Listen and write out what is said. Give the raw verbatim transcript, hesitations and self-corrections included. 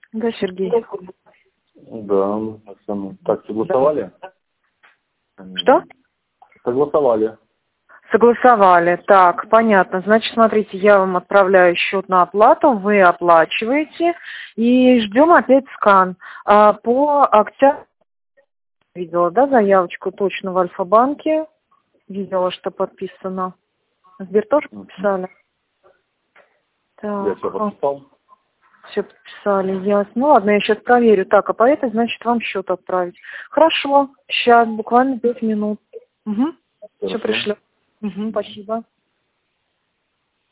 Да, Сергей. Да, Оксана. Так, согласовали? Что? Согласовали. Согласовали. Так, понятно. Значит, смотрите, я вам отправляю счет на оплату, вы оплачиваете и ждем опять скан. А, по октябрю видела, да, заявочку точно в Альфа-банке. Видела, что подписано. Сбер тоже подписали? Так. Я все подписал. Все подписали, ясно. Ну ладно, я сейчас проверю. Так, а по этой, значит, вам счет отправить. Хорошо, сейчас, буквально пять минут. Угу. Все пришло. Угу, спасибо.